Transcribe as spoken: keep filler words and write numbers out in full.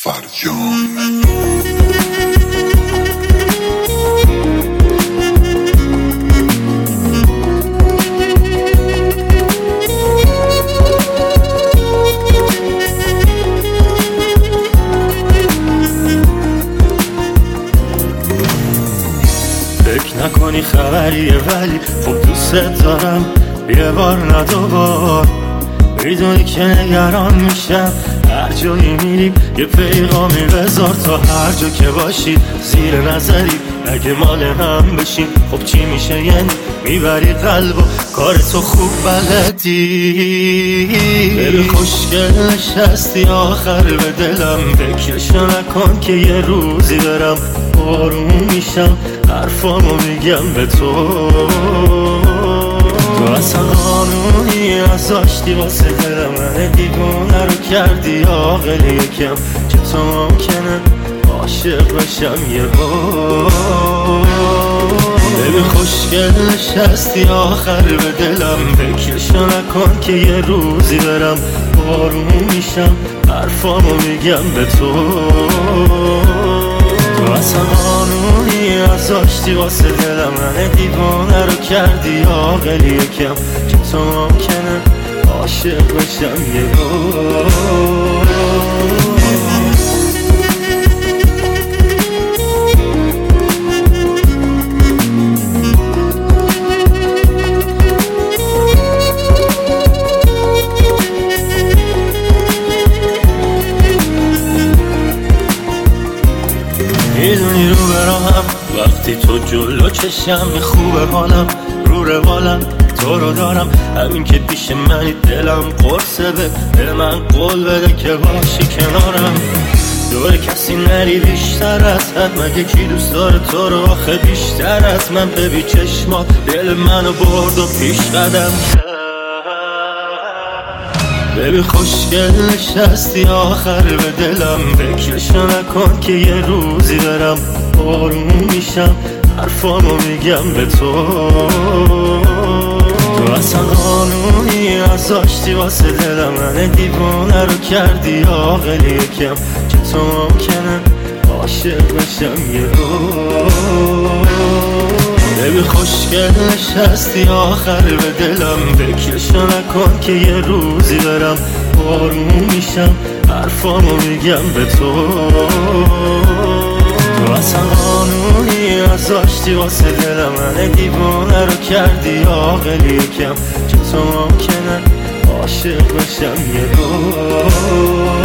فرجام. فکر نکنی خبریه ولی خب دوست دارم، یه بار نه دوبار. میدونی که نگران میشم هر جایی میریم یه پیغامی بذار، تا هر جا که باشی زیر نظری اگه مال هم بشیم خب چی میشه؟ یعنی میبری قلب و کار تو خوب بلدی. دل خوشگل نشستی آخر به دلم، فکرشو نکن که یه روزی برم آروم میشم حرفامو میگم به تو. تو اصلا قانونی نذاشتی واسه دلم، من دیوونه رو کردی عاقل یکم، که تو ممکنه عاشق بشم یه بار. ببین خوشگل نشستی آخر به دلم، فکرشو نکن که یه روزی برم آروم میشم حرفامو میگم به تو. تو اصلا قانونی نذاشتی واسه دلم، من دیوانه رو کردی عاقل یکم، که تو ممکنه عاشق بشم یه بار. میدونی رو براهم وقتی تو جلو چشم خوبه حالم، رو روالم تو رو دارم، همین که پیش منی دلم قرصه، به دل من قول بده که باشی کنارم. دور کسی نری بیشتر از حد، مگه کی دوست داره تو رو آخه بیشتر از من؟ ببین چشمات دل منو برد و پیش قدم کرد. ببین خوشگل نشستی آخر به دلم، فکرشو نکن که یه روزی برم آروم میشم حرفامو میگم به تو. تو اصلا قانونی نذاشتی واسه دلم، من دیوونه رو کردی عاقل یکم، که تو ممکنه عاشق بشم یه بار. ببین خوشگل نشستی آخر به دلم، فکرشو نکن که یه روزی برم آروم میشم حرفامو میگم به تو. تو اصلا قانونی نذاشتی واسه دلم، من دیوونه رو کردی عاقل یکم، که تو ممکنه عاشق بشم یه بار.